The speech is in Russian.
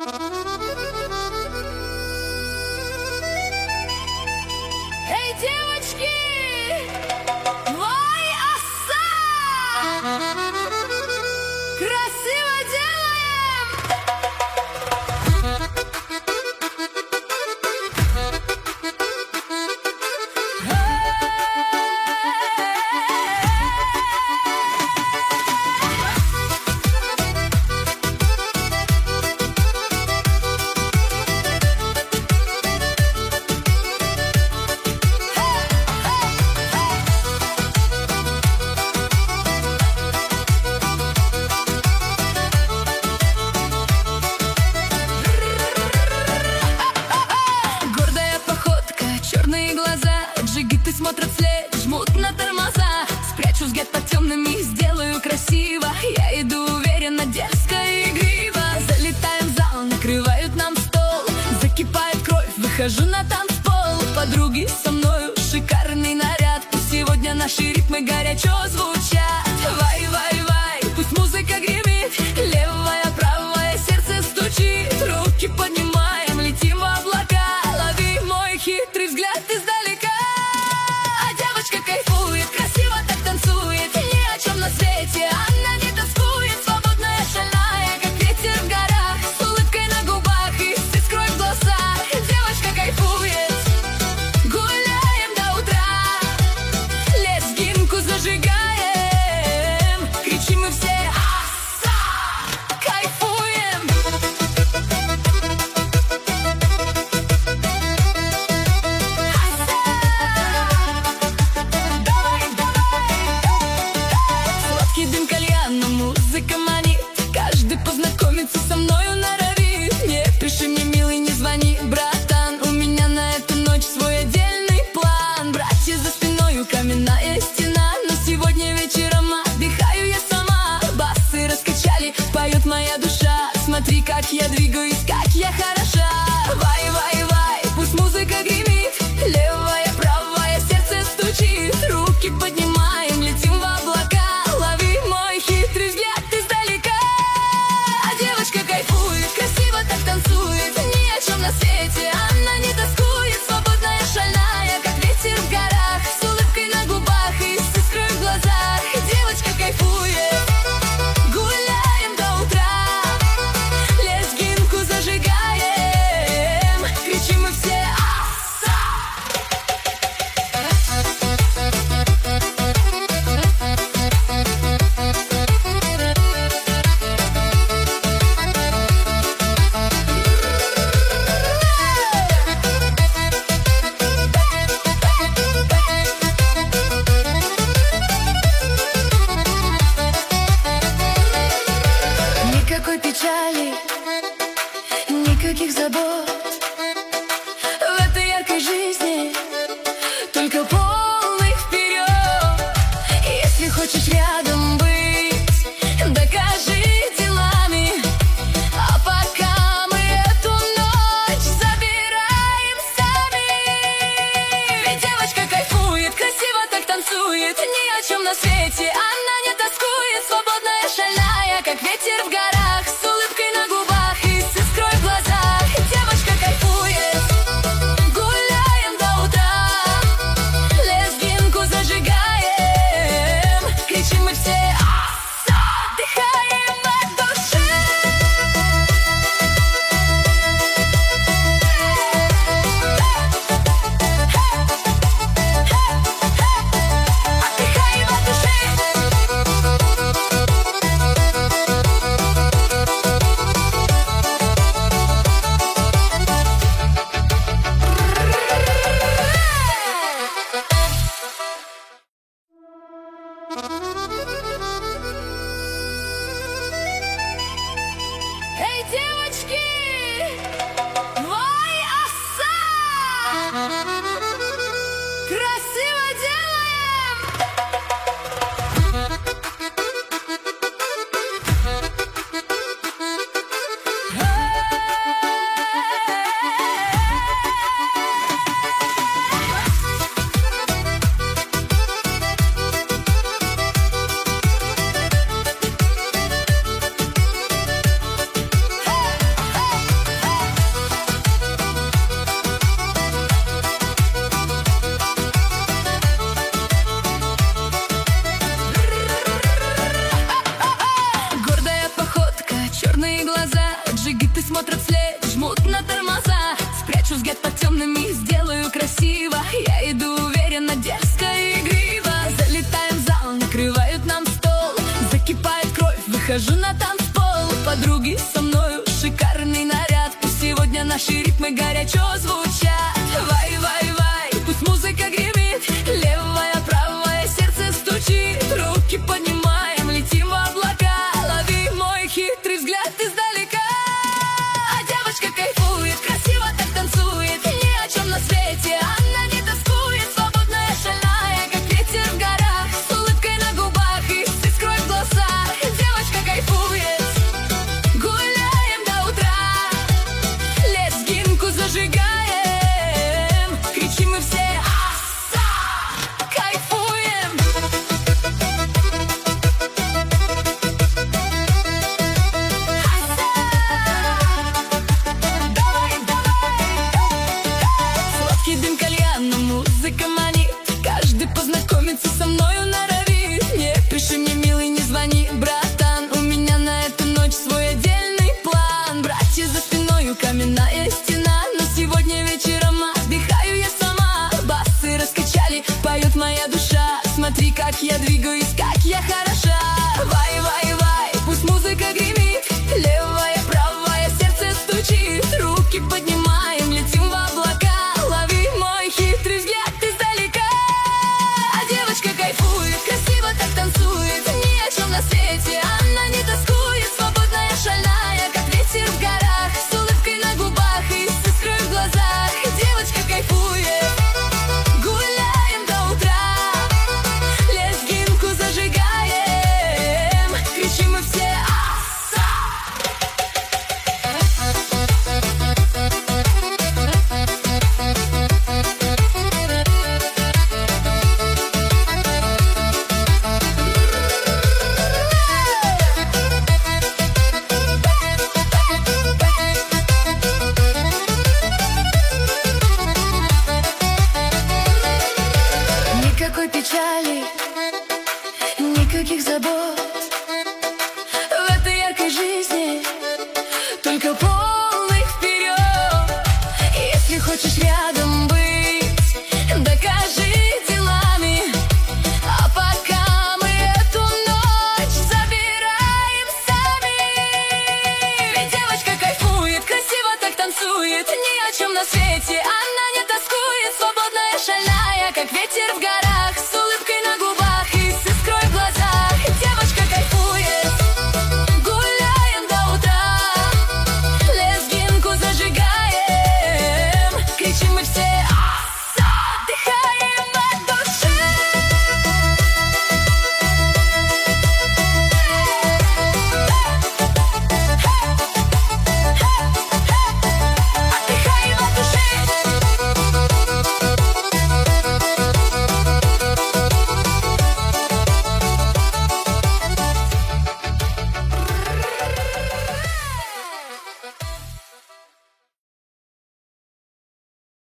Эй, девочки! Вай, оса! Красиво делаем! Гордая походка, черные глаза, джигиты смотрят вслед, жмут на тормоза. Спрячу взгляд под темными, сделаю красиво. Я иду уверенно, дерзко и игриво. Залетаем в зал, накрывают нам стол. Закипает кровь, выхожу на танцпол. Подруги со мною, шикарный наряд. Пусть сегодня наши ритмы горячо звучат. Вай, вай, вай, пусть музыка гремит. Левая, правая, сердце стучит. Руки поднимаем, летим в облака. Лови мой хитрый взгляд издалека. А девочка кайфует, красиво так танцует. Ни о чем на свете она не тоскует. Свободная, шальная, как ветер в горах. С улыбкой на губах и с искрой в глазах. Девочка кайфует. Гуляем до утра. Лезгинку зажигаем. Кричим мы все «Аса!» Кайфуем. Сладкий дым кальяна, музыка манит. Каждый познакомиться со мною норовит. Не пиши мне, милый, не звони, братан. У меня на эту ночь свой отдельный план. Братья за спиною, каменная стена. Но сегодня вечером отдыхаю я сама. Басы раскачали, поет моя душа. Смотри, как я двигаюсь, как я хороша. Вай, вай, вай, пусть музыка гремит. Левая, правая, сердце стучит. Руки поднимаем, летим в облака. Лови мой хитрый взгляд издалека. А девочка кайфует, красиво так танцует. Ни о чем на свете она не тоскует. Свободная, шальная, как ветер в горах. С улыбкой на губах и с искрой в глазах. Девочка кайфует. Гуляем до утра. Лезгинку зажигаем. Кричим мы все «Аса!» Никакой печали, никаких забот. В этой яркой жизни только полный вперед. Если хочешь рядом быть, докажи делами. А пока мы эту ночь забираем сами. Ведь девочка кайфует, красиво так танцует. Ни о чем на свете она не тоскует. Свободная, шальная, как ветер в горах. С улыбкой на губах и с искрой в глазах. Девочка кайфует. Гуляем до утра. Лезгинку зажигаем. Кричим мы все «Аса!» Отдыхаем от души. Отдыхаем от души. Эй, девочки! Вай, оса! Красиво делаем! выхожу на танцпол. Подруги со мною, шикарный наряд. Пусть сегодня наши ритмы горячо звучат. Вай, вай, вай, пусть музыка гремит. Левое, правое сердце стучит. Руки поднимаем, летим в облака. Лови мой хитрый взгляд издалека. А девочка кайфует, красиво так танцует. Ни о чем на свете она не тоскует. Свободная, шальная, как ветер в горах. С улыбкой на губах и с искрой в глазах. Девочка кайфует. Гуляем до утра. Лезгинку зажигаем. Кричим мы все «Аса!». Кайфуем. Сладкий дым кальяна, музыка манит. Каждый познакомиться со мною норовит. Не пиши мне, милый, не звони, братан. У меня на эту ночь свой отдельный план. Братья за спиною, каменная стена. Но сегодня вечером отдыхаю я сама. Басы раскачали, поет моя душа. Смотри, как я двигаюсь,